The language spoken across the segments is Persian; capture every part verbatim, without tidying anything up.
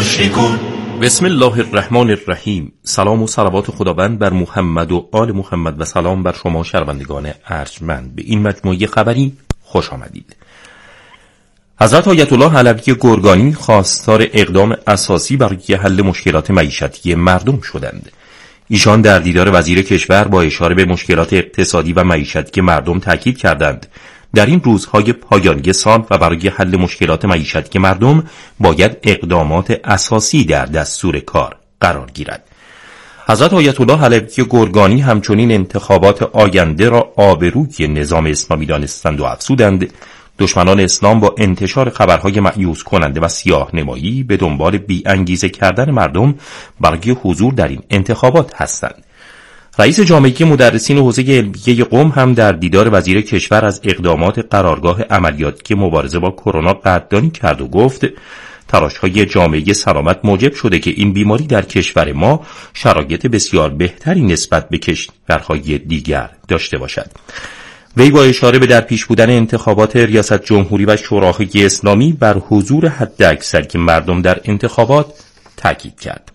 مشركون. بسم الله الرحمن الرحیم. سلام و صلوات خداوند بر محمد و آل محمد و سلام بر شما شنوندگان ارجمند. به این مجموعه خبری خوش آمدید. حضرت آیت الله علوی گرگانی خواستار اقدام اساسی برای حل مشکلات معیشتی مردم شدند. ایشان در دیدار وزیر کشور با اشاره به مشکلات اقتصادی و معیشتی مردم تاکید کردند در این روزهای پایانی سال و برای حل مشکلات معیشتی مردم باید اقدامات اساسی در دستور کار قرار گیرد. حضرت آیت الله علوی گرگانی همچنین انتخابات آینده را آبروی نظام اسلامی دانستند و افزودند دشمنان اسلام با انتشار خبرهای مایوس کننده و سیاه نمایی به دنبال بی انگیزه کردن مردم برای حضور در این انتخابات هستند. رئیس جامعه مدرسین حوزه علمیه قم هم در دیدار وزیر کشور از اقدامات قرارگاه عملیاتی مبارزه با کرونا قدردانی کرد و گفت تلاش‌های جامعه سلامت موجب شده که این بیماری در کشور ما شرایط بسیار بهتری نسبت به کشورهای دیگر داشته باشد. وی با اشاره به در پیش بودن انتخابات ریاست جمهوری و شورای اسلامی بر حضور حداکثری که مردم در انتخابات تاکید کرد.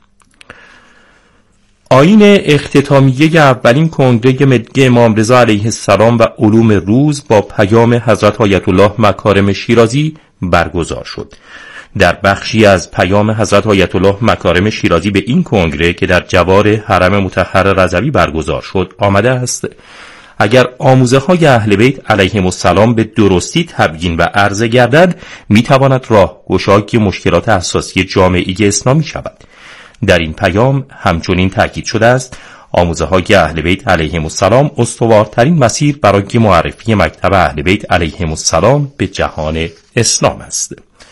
آیین اختتامیه اولین کنگره ملی امام رضا علیه السلام و علوم روز با پیام حضرت آیت الله مکارم شیرازی برگزار شد. در بخشی از پیام حضرت آیت الله مکارم شیرازی به این کنگره که در جوار حرم مطهر رضوی برگزار شد آمده است اگر آموزه های اهل بیت علیهم السلام به درستی تبیین و عرضه گردد میتواند راهگشای مشکلات اساسی جامعه اسلامی شود. در این پیام همچنین تاکید شده است آموزه های اهل بیت علیهم السلام استوارترین مسیر برای معرفی مکتب اهل بیت علیهم السلام به جهان اسلام است.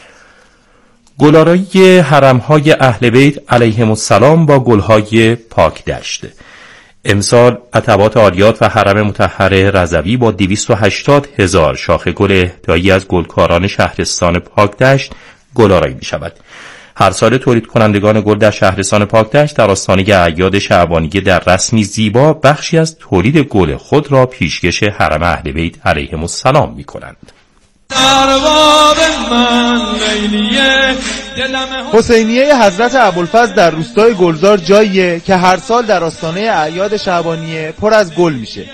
گلارایی حرم‌های اهل بیت علیهم السلام با گل‌های پاک دشت. امسال عتبات عالیات و حرم مطهر رضوی با دویست و هشتاد هزار شاخه گل اهدایی از گلکاران شهرستان پاکدشت گل‌آرایی می‌شود. هر سال تولید کنندگان گل در شهرستان پاکدشت در آستانه اعیاد شعبانیه در رسمی زیبا بخشی از تولید گل خود را پیشکش حرم اهل بیت علیهم السلام می‌کنند. حسینیه حضرت ابوالفضل در روستای گلزار جاییه که هر سال در آستانه اعیاد شعبانیه پر از گل میشه.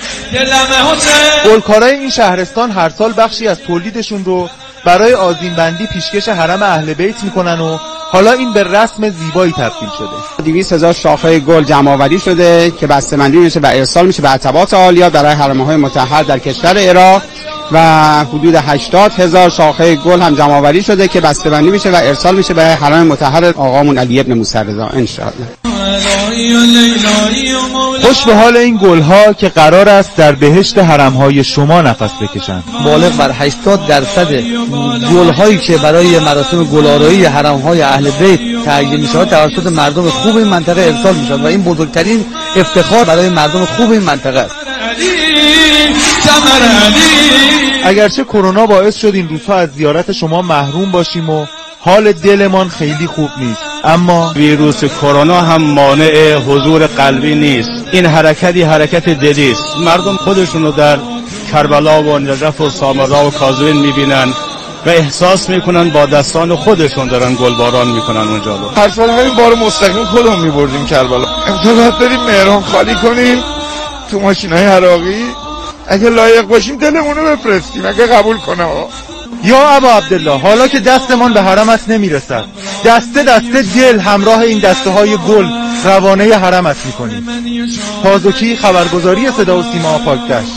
گلکارای این شهرستان هر سال بخشی از تولیدشون رو برای آذین‌بندی پیشکش حرم اهل بیت میکنن و حالا این به رسم زیبایی تبدیل شده. دویست هزار شاخه گل جمع‌آوری شده که بسته‌بندی میشه و ارسال میشه به عتبات عالیات برای حرم‌های مطهر در کشور عراق و حدود هشتاد هزار شاخه گل هم جمع‌آوری شده که بسته‌بندی میشه و ارسال میشه برای حرم مطهر آقامون علی ابن موسی رضا ان شاءالله. خوش به حال این گل‌ها که قرار است در بهشت حرم‌های شما نفس بکشند. بالغ بر هشتاد درصد گل‌هایی که برای مراسم گل‌آرایی حرم‌های اهل بیت تهیه می‌شود توسط مردم خوب این منطقه ارسال می‌شود و این بزرگترین افتخار برای مردم خوب این منطقه است. اگرچه کرونا باعث شد این روزها از زیارت شما محروم باشیم و حال دلمان خیلی خوب نیست، اما ویروس کرونا هم مانع حضور قلبی نیست. این حرکتی حرکت دلی است. مردم خودشونو در کربلا و نجف و سامرا و کاظمین میبینن و احساس میکنن با دستان خودشون دارن گلباران میکنن اونجا رو. هر سال همین بار مستقیم خودمون میبردیم کربلا. امروز بریم مهران خالی کنیم تو ماشینای عراقی. اگه لایق باشیم دلمونو بفرستیم اگه قبول کنه. یا ابا عبدالله حالا که دستمان به حرم است نمیرسد، دسته دسته دل همراه این دسته های گل روانه حرم است میکنیم. پازوکی خبرگزاری صدا و سیما پاکدشت.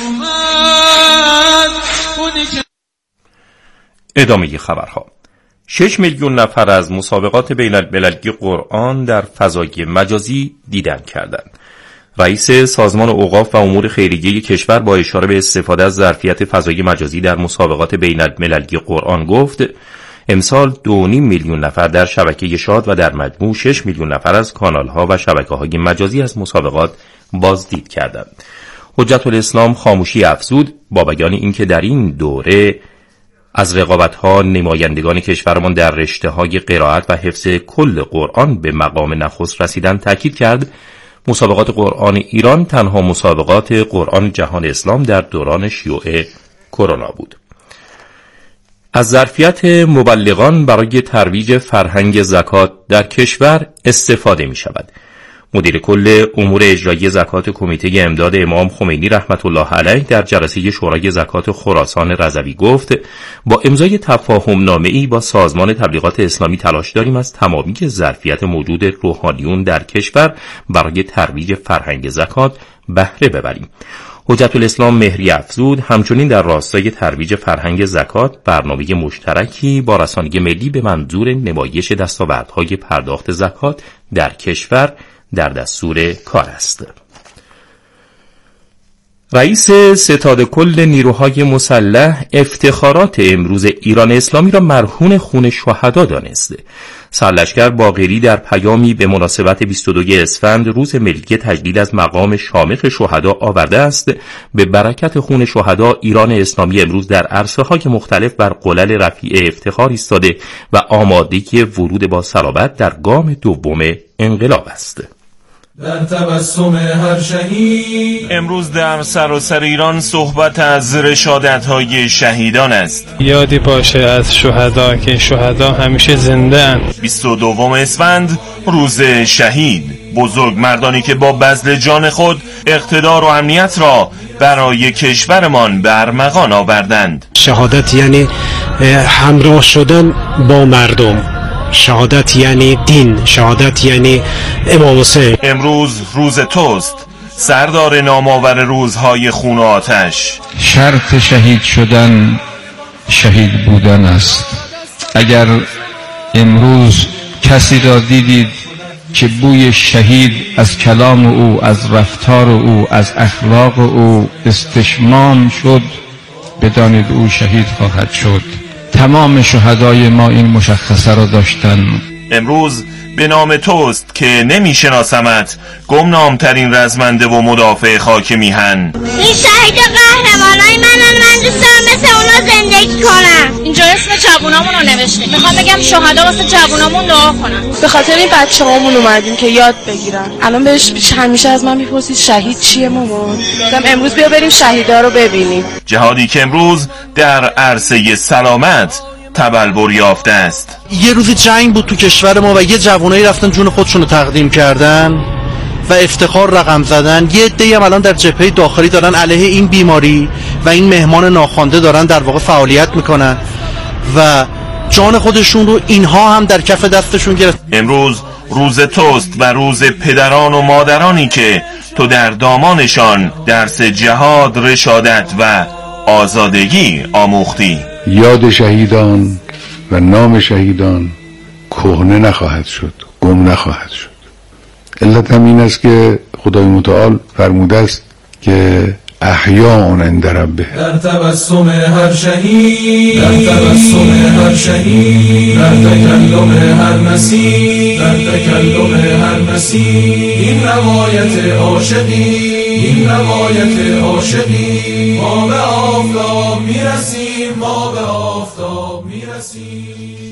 ادامه خبرها. شش میلیون نفر از مسابقات بین المللی قرآن در فضای مجازی دیدن کردند. رئیس سازمان اوقاف و امور خیریه کشور با اشاره به استفاده از ظرفیت فضای مجازی در مسابقات بین المللی قرآن گفت امسال دو نیم میلیون نفر در شبکه شاد و در مجموع شش میلیون نفر از کانال‌ها و شبکه‌های مجازی از مسابقات بازدید کردند. حجت الاسلام خاموشی افزود با بیان اینکه در این دوره از رقابت‌ها نمایندگان کشورمان در رشته‌های قرائت و حفظ کل قرآن به مقام نخست رسیدن تاکید کرد مسابقات قرآن ایران تنها مسابقات قرآن جهان اسلام در دوران شیوع کرونا بود. از ظرفیت مبلغان برای ترویج فرهنگ زکات در کشور استفاده می شود. مدیر کل امور اجرایی زکات کمیته امداد امام خمینی رحمت الله علیه در جلسه شورای زکات خراسان رضوی گفت با امضای تفاهم نامه‌ای با سازمان تبلیغات اسلامی تلاش داریم از تمامی ظرفیت موجود روحانیون در کشور برای ترویج فرهنگ زکات بهره ببریم. حجت الاسلام مهری افزود همچنین در راستای ترویج فرهنگ زکات برنامه مشترکی با رسانه ملی به منظور نمایش دستاوردهای پرداخت زکات در کشور در دستور کار است. رئیس ستاد کل نیروهای مسلح افتخارات امروز ایران اسلامی را مرهون خون شهدا دانست. سرلشکر باقری در پیامی به مناسبت بیست و دوم اسفند روز ملی تجدید از مقام شامخ شهدا آورده است به برکت خون شهدا ایران اسلامی امروز در عرصه‌های مختلف بر قلل رفیع افتخار ایستاده و آمادگی ورود با صلابت در گام دوم انقلاب است. در تبسم هر شهید امروز در سراسر ایران صحبت از رشادت‌های شهیدان است. یادی باشه از شهدا که شهدا همیشه زنده اند. بیست و دوم اسفند روز شهید، بزرگ مردانی که با بذل جان خود اقتدار و امنیت را برای کشورمان به ارمغان آوردند. شهادت یعنی همراه شدن با مردم، شهادت یعنی دین، شهادت یعنی امام حسین. امروز روز توست، سردار نامآور روزهای خون و آتش. شرط شهید شدن شهید بودن است. اگر امروز کسی را دیدید که بوی شهید از کلام او، از رفتار او، از اخلاق او استشمام شد، بدانید او شهید خواهد شد. تمام شهدای ما این مشخصه را داشتن. امروز به نام توست که نمیشناسمت، گمنامترین رزمنده و مدافع خاک میهن. این شهید قهرمانای منن، من دوست دارم مثل اونا زندگی کنم. اینجا اسم جوونامون رو نوشتیم، میخوام بگم شهدا واسه جوونامون دعا کنن. به خاطر این بچه‌هامون اومدیم که یاد بگیرن. الان بهش همیشه از من میپرسید شهید چیه مامان؟ گفتم امروز بیا بریم شهیدا رو ببینیم. جهادی که امروز در عرصه سلامت تبلور یافته است. یه روز جنگ بود تو کشور ما و یه جوانایی رفتن جون خودشون رو تقدیم کردن و افتخار رقم زدن. یه عده‌ای هم الان در جبهه داخلی دارن علیه این بیماری و این مهمان ناخوانده دارن در واقع فعالیت میکنن و جان خودشون رو اینها هم در کف دستشون گرفت. امروز روز توست و روز پدران و مادرانی که تو در دامانشان درس جهاد، رشادت و آزادگی آموختی. یاد شهیدان و نام شهیدان کهنه نخواهد شد، گم نخواهد شد. علت هم این است که خدای متعال فرموده است که احیاء عند ربه. در تبسم هر شهید، در تبسم هر شهید، در تکلم هر مسیح، در تکلم هر مسیح، این روایت عاشقی، این روایت عاشقی، ما به آفتاب میرسیم، ما به آفتاب میرسیم.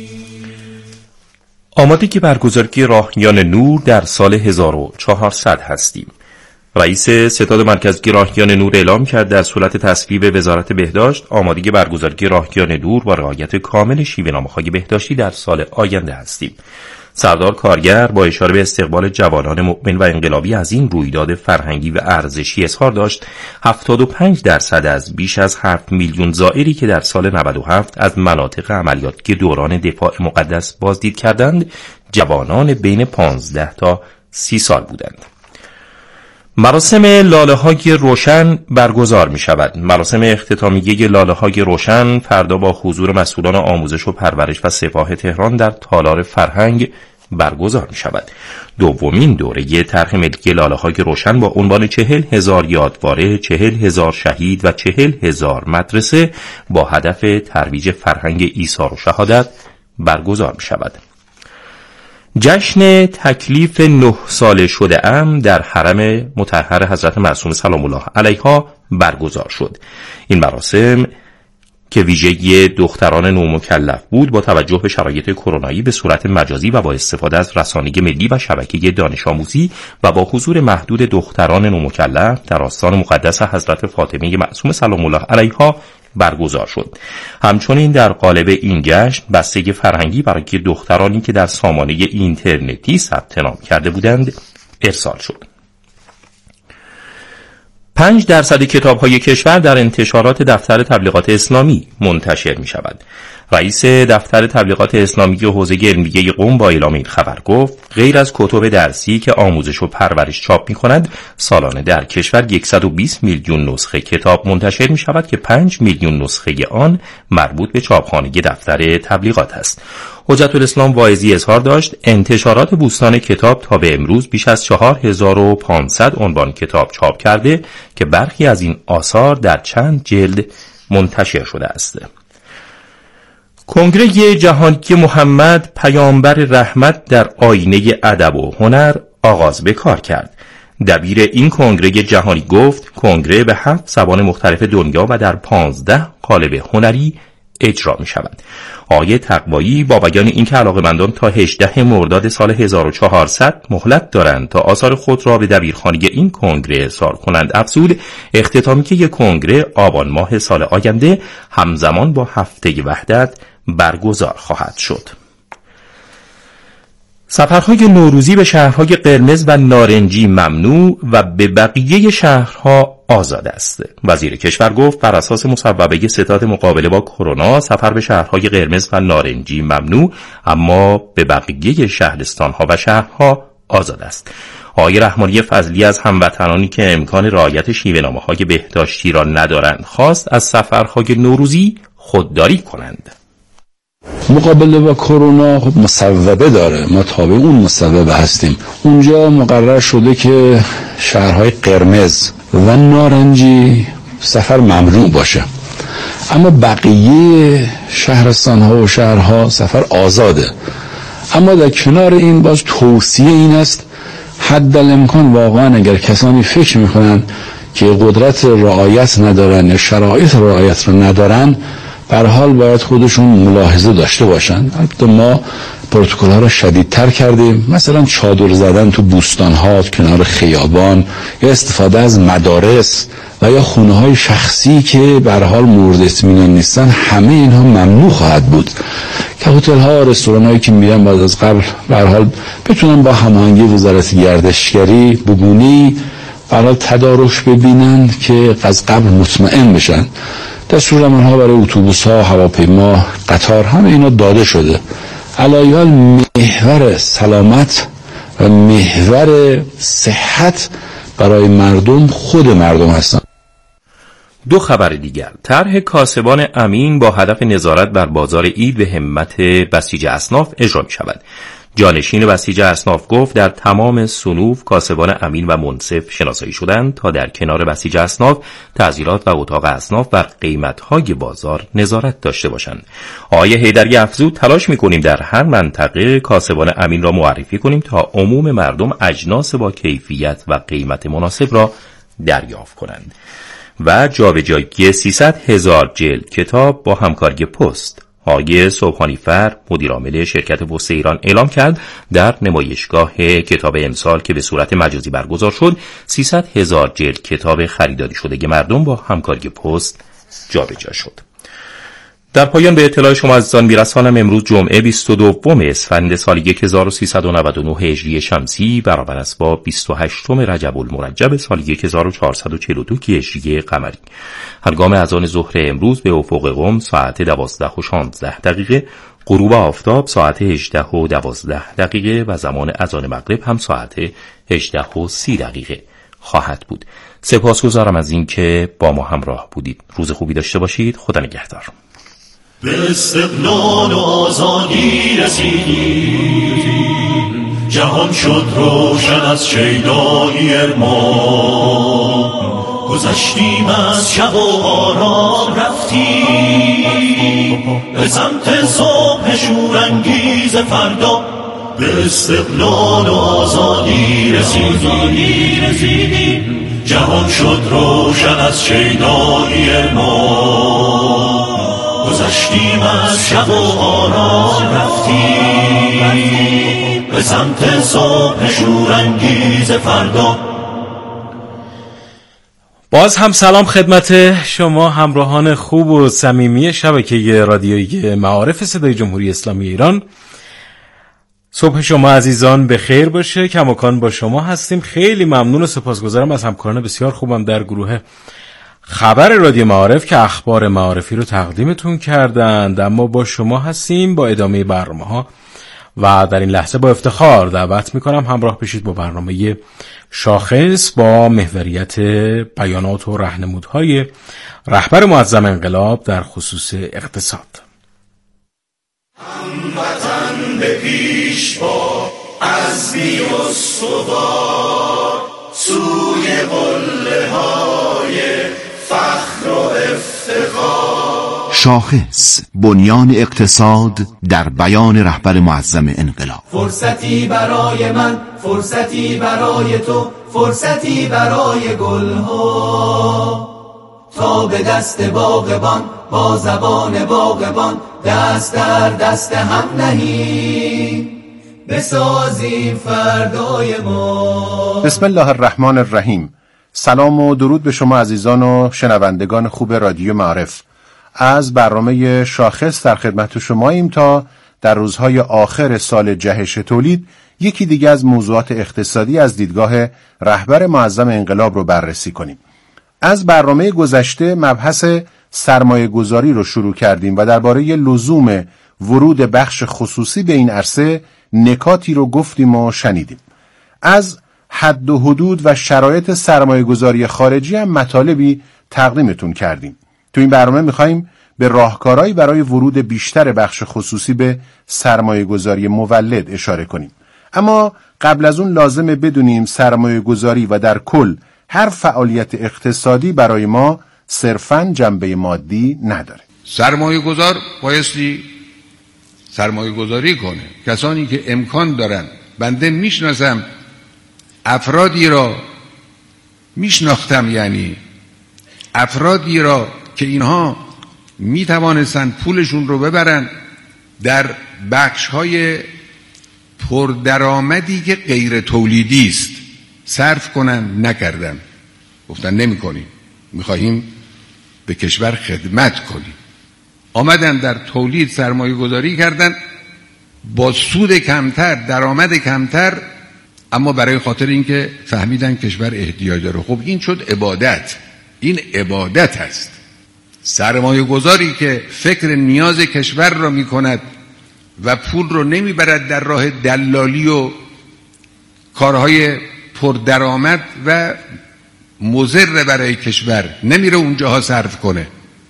آماده که برگزاری راهیان نور در سال هزار و چهارصد هستیم. رئیس ستاد مرکزی راهیان نور اعلام کرد در صورت تصویب وزارت بهداشت آمادگی برگزاری راهیان نور با رعایت کامل شیوه‌نامه‌های بهداشتی در سال آینده هستیم. سردار کارگر با اشاره به استقبال جوانان مؤمن و انقلابی از این رویداد فرهنگی و ارزشی اظهار داشت هفتاد و پنج درصد از بیش از هفت میلیون زائری که در سال نود و هفت از مناطق عملیات که دوران دفاع مقدس بازدید کردند جوانان بین پانزده تا سی سال بودند. مراسم لاله های روشن برگزار می شود. مراسم اختتامیه لاله های روشن فردا با حضور مسئولان آموزش و پرورش و سپاه تهران در تالار فرهنگ برگزار می شود. دومین دوره طرح ملی لاله های روشن با عنوان چهل هزار یادواره، چهل هزار شهید و چهل هزار مدرسه با هدف ترویج فرهنگ ایثار و شهادت برگزار می شود. جشن تکلیف نه ساله شده ام در حرم مطهر حضرت معصومه سلام الله علیها برگزار شد. این مراسم که ویژگی دختران نومکلف بود با توجه به شرایط کرونایی به صورت مجازی و با استفاده از رسانه ملی و شبکه دانش آموزی و با حضور محدود دختران نومکلف در آستان مقدس حضرت فاطمه معصومه سلام الله علیها برگزار شد. همچنین در قالب این جشن بسته فرهنگی برای دخترانی که در سامانه اینترنتی ثبت نام کرده بودند ارسال شد. پنج درصد کتاب‌های کشور در انتشارات دفتر تبلیغات اسلامی منتشر می شود. رئیس دفتر تبلیغات اسلامی حوزه علمیه قم با اعلام این خبر گفت غیر از کتب درسی که آموزش و پرورش چاپ می کند، سالانه در کشور صد و بیست میلیون نسخه کتاب منتشر می شود که پنج میلیون نسخه آن مربوط به چاپخانه دفتر تبلیغات است. حجت الاسلام واعظی اظهار داشت انتشارات بوستان کتاب تا به امروز بیش از چهار هزار و پانصد عنوان کتاب چاپ کرده که برخی از این آثار در چند جلد منتشر شده است. کنگره جهانی محمد پیامبر رحمت در آینه ادب و هنر آغاز به کار کرد. دبیر این کنگره جهانی گفت کنگره به هفت زبان مختلف دنیا و در پانزده قالب هنری اجرا می شود. آیه تقوایی با بیان این که علاقه‌مندان تا هجدهم مرداد سال هزار و چهارصد مهلت دارند تا آثار خود را به دبیرخانه این کنگره ارسال کنند افزود اختتامی که کنگره آبان ماه سال آینده همزمان با هفته وحدت برگزار خواهد شد. سفرهای نوروزی به شهرهای قرمز و نارنجی ممنوع و به بقیه شهرها آزاد است. وزیر کشور گفت بر اساس مصوبه ستاد مقابله با کرونا سفر به شهرهای قرمز و نارنجی ممنوع اما به بقیه شهرستانها و شهرها آزاد است. آقای رحمانی فضلی از هموطنانی که امکان رعایت شیوه‌نامه‌های بهداشتی را ندارند خواست از سفرهای نوروزی خودداری کنند. مقابله با کرونا خب مصوبه داره، ما تابع اون مصوبه هستیم. اونجا مقرر شده که شهرهای قرمز و نارنجی سفر ممنوع باشه، اما بقیه شهرستان ها و شهرها سفر آزاده. اما در کنار این باز توصیه این است حدالامکان واقعا اگر کسانی فکر میکنن که قدرت رعایت ندارن یا شرایط رعایت رو ندارن، به هر حال باید خودشون ملاحظه داشته باشن. البته ما پروتکل ها رو شدیدتر کردیم، مثلا چادر زدن تو بوستان ها کنار خیابان یا استفاده از مدارس و یا خونه های شخصی که به هر حال مورد اطمینان نیستن، همه اینها ممنوع خواهد بود. که هتل ها، رستوران هایی که میرن بعد از قبل به هر حال بتونن با هماهنگی وزارت گردشگری بگونی به هر حال تدارک ببینن که از قبل مطمئن بشن. دستورالعمل‌ها برای اتوبوس ها، هواپیما، قطار همه اینا داده شده. علایال محور سلامت و محور صحت برای مردم خود مردم هستن. دو خبر دیگر. طرح کاسبان امین با هدف نظارت بر بازار عید به همت بسیج اصناف اجرا می شود. جانشین بسیج اصناف گفت در تمام صنوف کاسبان امین و منصف شناسایی شدند تا در کنار بسیج اصناف، تعزیرات و اتاق اصناف بر قیمت‌های بازار نظارت داشته باشند. آقای حیدری افزود تلاش می‌کنیم در هر منطقه کاسبان امین را معرفی کنیم تا عموم مردم اجناس با کیفیت و قیمت مناسب را دریافت کنند. و جابجایی سیصد هزار جلد کتاب با همکاری پست. آقای صبحانی فر مدیرعامل شرکت پست ایران اعلام کرد در نمایشگاه کتاب امسال که به صورت مجازی برگزار شد سیصد هزار جلد کتاب خریداری شده مردم با همکاری پست جابجا شد. در پایان به اطلاع شما عزیزان میرسانم امروز جمعه بیست و دوم اسفند سال هزار و سیصد و نود و نه هجری شمسی برابر است با بیست و هشتم رجب المرجب سال هزار و چهارصد و چهل و دو هجری قمری. هنگام اذان ظهر امروز به افق قم ساعت دوازده و شانزده دقیقه، غروب آفتاب ساعت هجده و دوازده دقیقه و زمان اذان مغرب هم ساعت هجده و سی دقیقه خواهد بود. سپاسگزارم از اینکه با ما همراه بودید. روز خوبی داشته باشید. خدا نگهدار. به استقلال و آزادی رسیدیم، جهان شد روشن از شیدایی ارمان، گذشتیم از شب و آرام رفتیم به سمت صبح شورانگیز فردا. به استقلال و آزادی رسیدیم، جهان شد روشن از شیدایی ارمان، گذشتیم از شب و آرام رفتیم به سمت صبح شورانگیز فردا. باز هم سلام خدمت شما همراهان خوب و صمیمی شبکه رادیویی معارف صدای جمهوری اسلامی ایران. صبح شما عزیزان به خیر باشه. کماکان با شما هستیم. خیلی ممنون و سپاسگزارم از همکاران بسیار خوبم در گروه خبر رادیو معارف که اخبار معارفی رو تقدیمتون کردند. اما با شما هستیم با ادامه برنامه ها و در این لحظه با افتخار دعوت میکنم همراه بشید با برنامه شاخص با محوریت بیانات و راهنمودهای رهبر معظم انقلاب در خصوص اقتصاد. هموطن به پیش با عزمی استوار سوی قله های فخر و افتخار. شاخص، بنیان اقتصاد در بیان رهبر معظم انقلاب. فرصتی برای من، فرصتی برای تو، فرصتی برای گلها، تا به دست باغبان با زبان باغبان دست در دست هم نهیم بسازیم فردای ما. بسم الله الرحمن الرحیم. سلام و درود به شما عزیزان و شنوندگان خوب رادیو معارف. از برنامه شاخص در خدمت شماییم تا در روزهای آخر سال جهش تولید یکی دیگه از موضوعات اقتصادی از دیدگاه رهبر معظم انقلاب رو بررسی کنیم. از برنامه گذشته مبحث سرمایه گذاری رو شروع کردیم و درباره لزوم ورود بخش خصوصی به این عرصه نکاتی رو گفتیم و شنیدیم. از حد و حدود و شرایط سرمایه گذاری خارجی هم مطالبی تقدیمتون کردیم. تو این برنامه میخواییم به راهکارهایی برای ورود بیشتر بخش خصوصی به سرمایه گذاری مولد اشاره کنیم. اما قبل از اون لازمه بدونیم سرمایه گذاری و در کل هر فعالیت اقتصادی برای ما صرفاً جنبه مادی نداره. سرمایه گذار بایستی سرمایه گذاری کنه. کسانی که امکان دارن، بنده میشناسم افرادی را میشناختم یعنی افرادی را که اینها می توانستن پولشون رو ببرن در بخش‌های پردرآمدی که غیر تولیدی است صرف کنن، نکردن. گفتن نمی کنیم، می خواهیم به کشور خدمت کنیم. آمدن در تولید سرمایه گذاری کردن با سود کمتر، درآمد کمتر، اما برای خاطر اینکه فهمیدن کشور احتیاج داره. خب این شد عبادت. این عبادت است. سرمایه گذاری که فکر نیاز کشور را می کند و پول رو نمی برد در راه دلالی و کارهای پردرآمد و مضر برای کشور، نمیره اونجاها صرف کنه،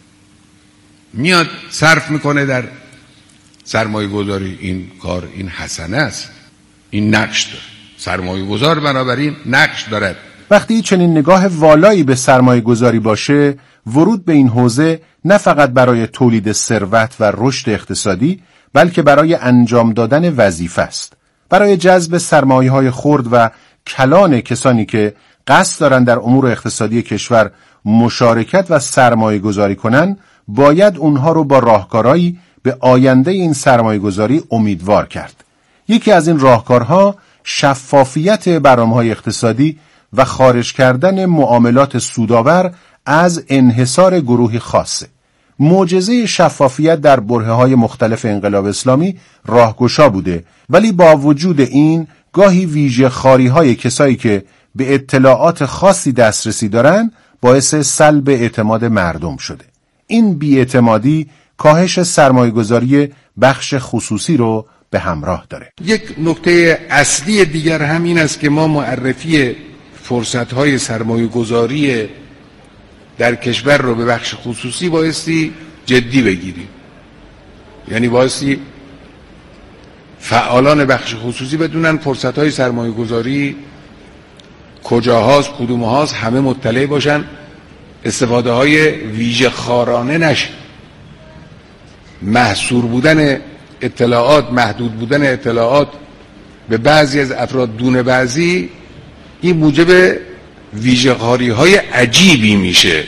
میاد صرف میکنه در سرمایه گذاری. این کار، این حسنه است، این نقش داره. سرمایه گذار بنابراین نقش دارد. وقتی چنین نگاه والایی به سرمایه گذاری باشه، ورود به این حوزه نه فقط برای تولید ثروت و رشد اقتصادی، بلکه برای انجام دادن وظیفه است. برای جذب سرمایه‌های خرد و کلان کسانی که قصد دارن در امور اقتصادی کشور مشارکت و سرمایه گذاری کنن، باید اونها رو با راهکارهایی به آینده این سرمایه گذاری امیدوار کرد. یکی از این راهکارها شفافیت برنامه‌های اقتصادی و خارج کردن معاملات سودآور از انحصار گروهی خاصه. معجزه شفافیت در برهه‌های مختلف انقلاب اسلامی راهگشا بوده، ولی با وجود این گاهی ویژه خاری‌های کسایی که به اطلاعات خاصی دسترسی دارن باعث سلب اعتماد مردم شده. این بی‌اعتمادی کاهش سرمایه‌گذاری بخش خصوصی رو به همراه داره. یک نکته اصلی دیگر هم این است که ما معرفی فرصت‌های سرمایه‌گذاری در کشور رو به بخش خصوصی بایستی جدی بگیریم. یعنی بایستی فعالان بخش خصوصی بدونن فرصت‌های سرمایه‌گذاری کجاهاست، کدومهاست، همه مطلع باشن، استفاده های ویژه خارانه نشه. محصور بودن اطلاعات، محدود بودن اطلاعات به بعضی از افراد دون بعضی، این موجب ویژه خاری های عجیبی میشه.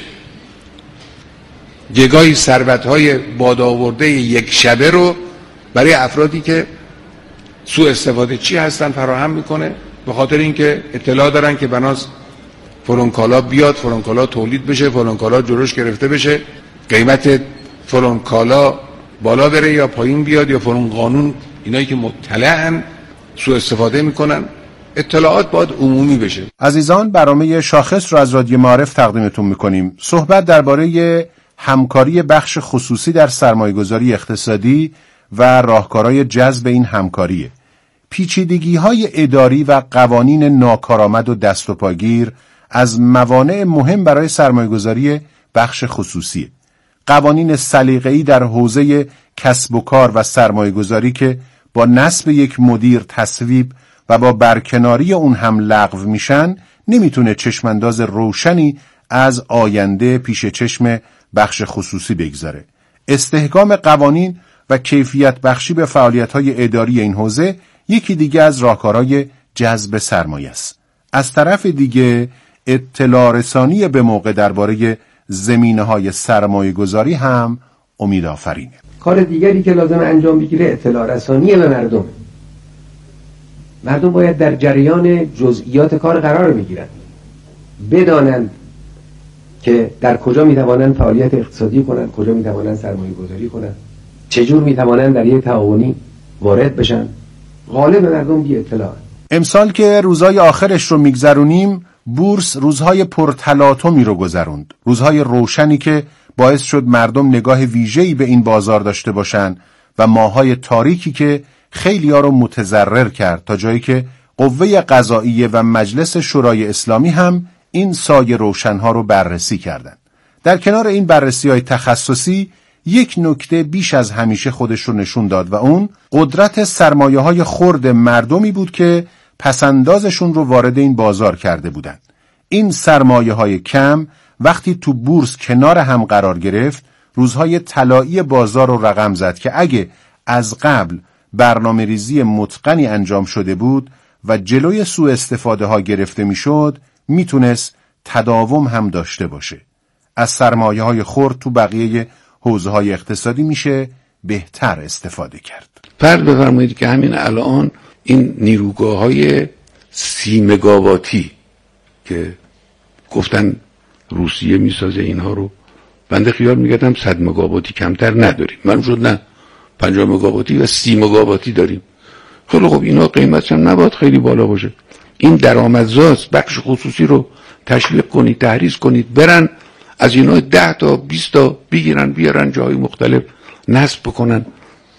جگاهی ثروت های بادآورده یک شبه رو برای افرادی که سوء استفاده چی هستن فراهم میکنه، به خاطر اینکه اطلاع دارن که بناس فلان کالا بیاد، فلان کالا تولید بشه، فلان کالا جلوش گرفته بشه، قیمت فلان کالا بالا بره یا پایین بیاد، یا فلان قانون. اینایی که مطلعن سوء استفاده میکنن. اطلاعات باید عمومی بشه. عزیزان، برنامه شاخص رو از رادیو معارف تقدیمتون میکنیم. صحبت درباره همکاری بخش خصوصی در سرمایه‌گذاری اقتصادی و راهکارهای جذب این همکاریه. پیچیدگی‌های اداری و قوانین ناکارآمد و دست و پاگیر از موانع مهم برای سرمایه‌گذاری بخش خصوصیه. قوانین سلیقه‌ای در حوزه کسب و کار و سرمایه‌گذاری که با نصب یک مدیر تصویب و با برکناری اون هم لغو میشن نمیتونه چشمانداز روشنی از آینده پیش چشم بخش خصوصی بگذاره. استحکام قوانین و کیفیت بخشی به فعالیت‌های اداری این حوزه یکی دیگه از راهکارهای جذب سرمایه است. از طرف دیگه اطلاع رسانی به موقع درباره زمینه‌های سرمایه‌گذاری هم امیدآفرینه. کار دیگری که لازم انجام بگیره اطلاع رسانی به مردم. مردم باید در جریان جزئیات کار قرار بگیرند، بدانند که در کجا میتوانند فعالیت اقتصادی کنند، کجا میتوانند سرمایه گذاری کنند، چجور میتوانند در یک تعاونی وارد بشن. غالب مردم بی اطلاع. امسال که روزهای آخرش رو میگذرونیم، بورس روزهای پرتلاطمی رو گذروند. روزهای روشنی که باعث شد مردم نگاه ویژه‌ای به این بازار داشته باشن و ماهای تاریکی که خیلی‌ها رو متضرر کرد، تا جایی که قوه قضاییه و مجلس شورای اسلامی هم این سایه روشنها رو بررسی کردند. در کنار این بررسی‌های تخصصی یک نکته بیش از همیشه خودش رو نشون داد و اون قدرت سرمایه‌های خرد مردمی بود که پسندازشون رو وارد این بازار کرده بودند. این سرمایه‌های کم وقتی تو بورس کنار هم قرار گرفت، روزهای طلایی بازار رو رقم زد که اگه از قبل برنامه ریزی متقنی انجام شده بود و جلوی سوء استفاده ها گرفته میشد، میتونست تداوم هم داشته باشه. از سرمایه های خرد تو بقیه حوزه های اقتصادی میشه بهتر استفاده کرد. فرض بفرمایید که همین الان این نیروگاه های سی مگاواتی که گفتن روسیه میسازه اینها رو، بنده خیال میگردم صد مگاواتی کمتر نداریم. من شد نه پنجاه مگاواتی و سی مگاواتی داریم. خیلی خب اینا قیمتش هم نباید خیلی بالا باشه. این درآمدزاست. بخش خصوصی رو تشویق کنید، تحریض کنید، برن از اینا ده تا بیست تا بگیرن بیارن جای مختلف نصب بکنن.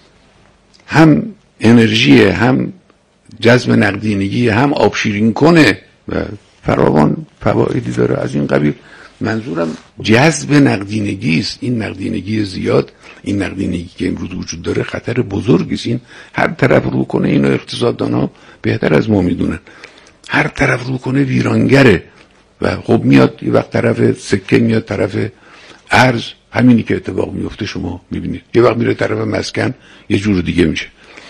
هم انرژی، هم جذب نقدینگی، هم آبشیرین کنه و فراوان فوایدی داره از این قبیل. منظورم جذب نقدینگی است. این نقدینگی زیاد، این نقدینگی که امروز وجود داره خطر بزرگی است. این هر طرف رو کنه، اینو اقتصاددانا بهتر از ما میدونن، هر طرف رو کنه ویرانگره و خب میاد یه وقت طرف سکه، میاد طرف ارز، همینی که اتفاق میفته شما میبینید. یه وقت میره طرف مسکن، یه جور دیگه میشه.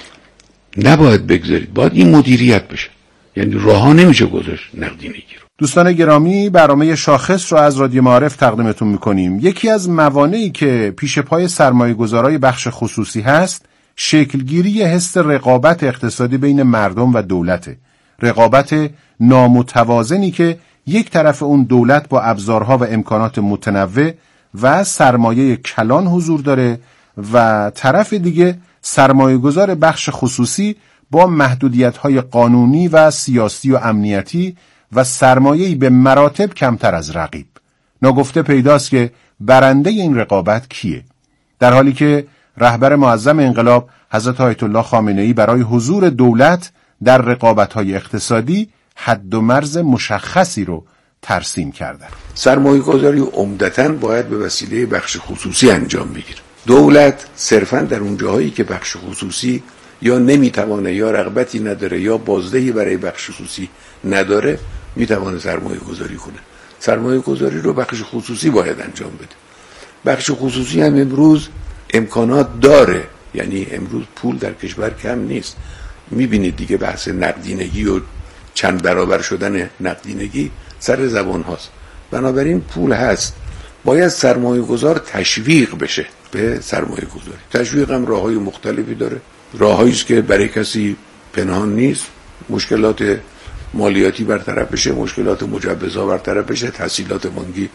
نباید بگذارید، باید این مدیریت بشه. یعنی راهها نمیشه گذاشت نقدینگی رو. دوستان گرامی، برنامه شاخص رو از رادیو معارف تقدیمتون میکنیم. یکی از موانعی که پیش پای سرمایه گذارای بخش خصوصی هست، شکلگیری حس رقابت اقتصادی بین مردم و دولته. رقابت نامتوازنی که یک طرف اون دولت با ابزارها و امکانات متنوع و سرمایه کلان حضور داره و طرف دیگه سرمایه گذار بخش خصوصی با محدودیت‌های قانونی و سیاسی و امنیتی و سرمایه‌ای به مراتب کمتر از رقیب. ناگفته پیداست که برنده این رقابت کیه؟ در حالی که رهبر معظم انقلاب حضرت آیت الله خامنه‌ای برای حضور دولت در رقابت‌های اقتصادی حد و مرز مشخصی رو ترسیم کردن. سرمایه گذاری عمدتاً باید به وسیله بخش خصوصی انجام بگیره. دولت صرفاً در اون جاهایی که بخش خصوصی یا نمیتوانه یا رغبتی نداره یا بازدهی برای بخش خصوصی نداره، میتوانه سرمایه گذاری کنه. سرمایه گذاری رو بخش خصوصی باید انجام بده. بخش خصوصی هم امروز امکانات داره، یعنی امروز پول در کشور کم نیست. میبینید دیگه بحث نقدینگی و چند برابر شدن نقدینگی سر زبان هاست. بنابراین پول هست، باید سرمایه گذار تشویق بشه به سرمایه گذاری. تشویق هم راه های مختلفی داره. راههایی است که برای کسی پنهان نیست. مشکلات مالیاتی برطرف بشه، مشکلات مجوزها برطرف بشه، تحصیلات بانکی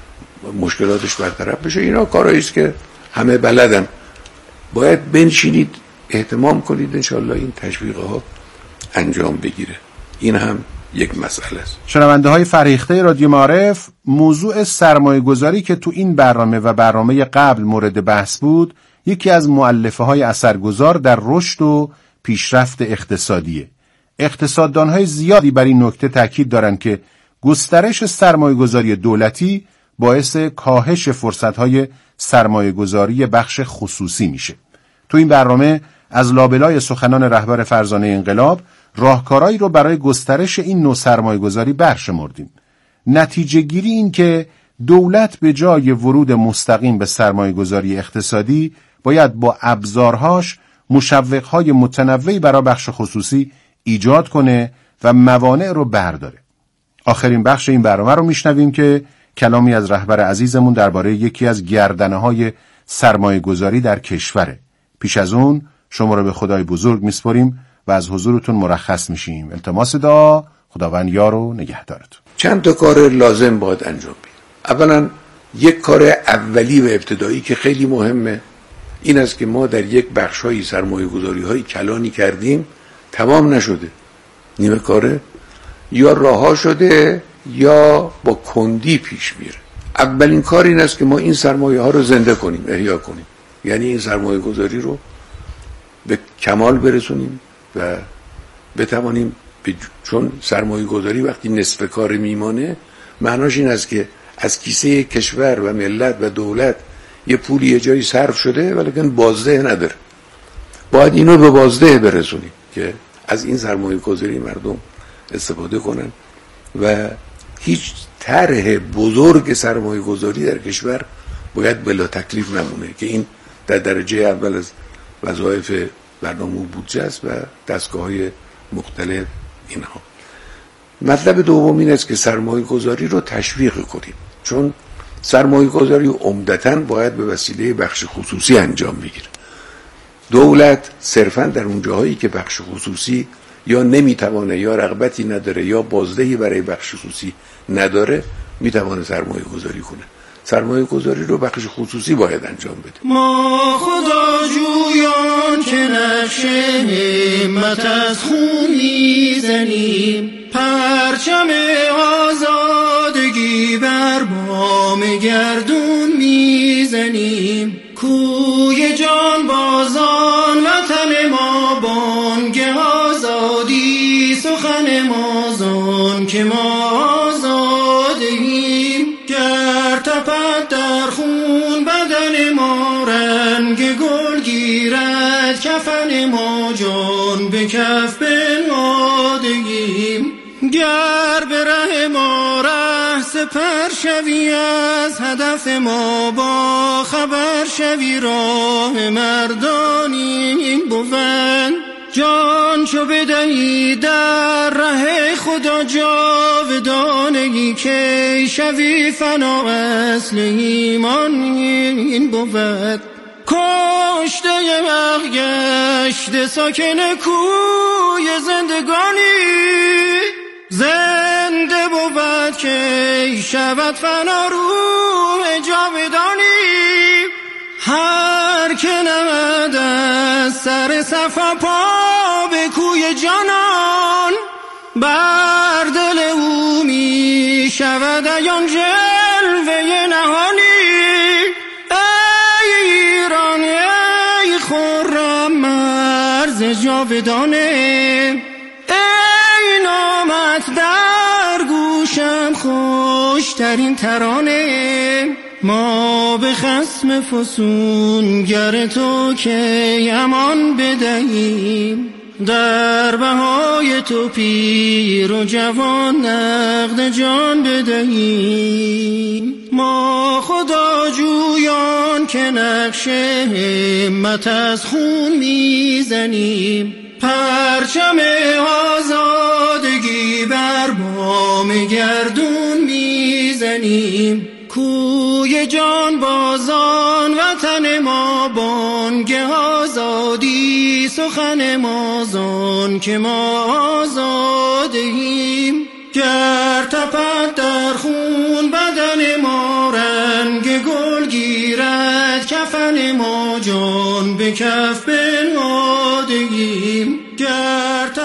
مشکلاتش برطرف بشه. اینا کارهایی است که همه بلدن. باید بنشینید اهتمام کنید انشالله این تشویقها انجام بگیره. این هم یک مسئله است. شنونده های فریخته رادیو معارف، موضوع سرمایه گذاری که تو این برنامه و برنامه قبل مورد بحث بود، یکی از مؤلفه های اثرگذار در رشد و پیشرفت اقتصادیه. اقتصاددان های زیادی بر این نکته تاکید دارند که گسترش سرمایه گذاری دولتی باعث کاهش فرصت های سرمایه گذاری بخش خصوصی میشه. تو این برنامه از لابلای سخنان رهبر فرزانه انقلاب راهکارهایی رو برای گسترش این نوع سرمایه گذاری برشمردیم. نتیجه گیری این که دولت به جای ورود مستقیم به سرمایه گذاری اقتصادی باید با ابزارهاش مشوقهای متنوعی برای بخش خصوصی ایجاد کنه و موانع رو برداره. آخرین بخش این برنامه رو میشنویم که کلامی از رهبر عزیزمون درباره یکی از گردنه‌های سرمایه گذاری در کشوره. پیش از اون شما رو به خدای بزرگ میسپاریم و از حضورتون مرخص میشیم. التماس دعا، خداوند یار و نگهدارتون. چند تا کار لازم باید انجام بدیم. اولا یک کار اولی و ابتدایی که خیلی مهمه این است که ما در یک بخش‌های سرمایه‌گذاری‌های کلانی کردیم، تمام نشده، نیمه کاره، یا رها شده یا با کندی پیش میره. اولین کار این است که ما این سرمایه ها رو زنده کنیم، احیا کنیم، یعنی این سرمایه گذاری رو به کمال برسونیم و بتوانیم ب... چون سرمایه گذاری وقتی نصف کار میمانه معناش این است که از کیسه کشور و ملت و دولت یه پولی یه جایی صرف شده ولیکن بازده نداره. باید اینو به بازده برسونیم که از این سرمایه گذاری مردم استفاده کنن و هیچ طرح بزرگ سرمایه گذاری در کشور باید بلا تکلیف نمونه که این در درجه اول از وظایف برنامه بودجه است و دستگاه‌های مختلف اینها. مطلب دوم این است که سرمایه گذاری رو تشویق کنیم، چون سرمایه گذاری عمدتاً باید به وسیله بخش خصوصی انجام بگیره. دولت صرفاً در اون جاهایی که بخش خصوصی یا نمیتوانه یا رغبتی نداره یا بازدهی برای بخش خصوصی نداره میتوانه سرمایه گذاری کنه. سرمایه گذاری رو بخش خصوصی باید انجام بده. ما خدا جویان که نقش همت از خون میزنیم، پرچم آزادگی بر بام گردون میزنیم، کوی جان بازان وطن ما بانگ آزادی، سخن مازان که ما آزادیم، گر تپد در خون بدن ما رنگ گل گیرد، کفن ما جان به کف بنهادیم، گر به ره ما ره سپر شوی از هدف ما با خبر شوی، راه مردانی این بود جان چو بدهی در ره خدا جاودانگی، که شوی فنا اصل ایمان این بود، کشته وقت گشت ساکن کوی زندگانی، زنده بود که شود فنا روح جاودانی، هر که نمد از سر صفا پا به کوی جانان، بر دل او می شود ایان جلوه نهانی. ای ایران ای خرم مرز جاودانه، ای نامت در گوشم خوشترین ترانه، ما به خصم فسونگر تو که امان بدهیم، در بهای تو پیر و جوان نقد جان بدهیم، ما خدا جویان که نقش همت از خون میزنیم، پرچم آزادگی بر بام گردون میزنیم، کوی جان بازان وطن ما بانگ آزادی، بی سخن ما زان که ما آزادیم، گر تپد در خون بدن ما رنگ گل گیرد، کفن ما جان به کف